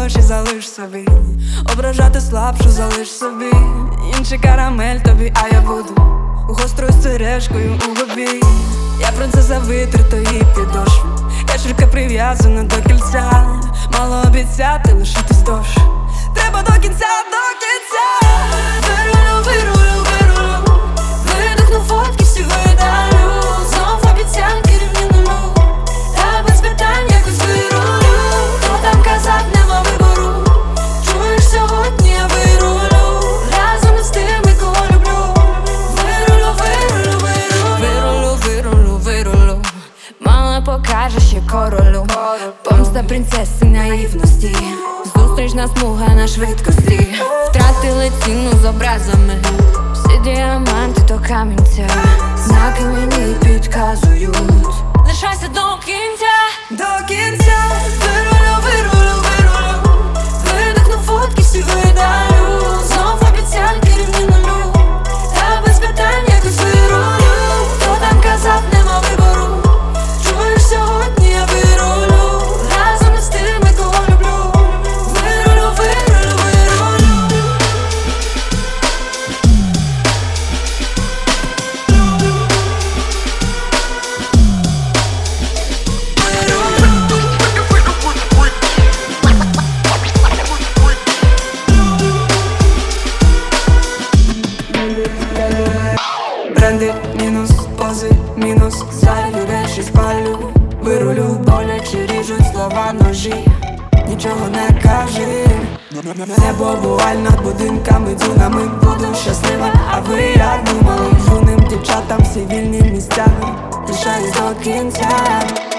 гроші залиш собі, ображати слабшу залиш собі. Інший карамель тобі, а я буду гострою сережкою у губі. Я принцеса витритої підошви, качелька прив'язана до кільця. Мало обіцяти лишитись довше, треба до кінця, до кінця. Вирулю, вирулю, вирулю, видихну фотки, всі видалю. Знов обіцянки рівні нулю, та без питань якось вирулю. Хто там казав, нема вибору, чуєш, сьогодні я вирулю разом із тими, кого люблю. Вирулю, вирулю, вирулю, вирулю, вирулю, мало покаже ще королю. Помста принцеси наївності, зустрічна смуга на швидкості. Втратили ціну з образами, всі діаманти то камінця. Знаки мені підказують, лишайся до кінця, до кінця. Вирулю, вирулю, вирулю, видихну фотки, всі видалю. Знов обіцянки рівні нулю, та без питань якось вирулю. Хто там казав, нема вибору, чуєш, сьогодні я вирулю разом із тими, кого люблю. Вирулю, вирулю, вирулю. Бренди, мінус, пози, мінус, зайві речі спалю. Вирулю, боляче ріжуть слова ножі, нічого не кажи. Небо вуаль над будинками, дюнами, буду щаслива. А ви як думали, юним дівчатам всі вільні місця, лишаюсь до кінця.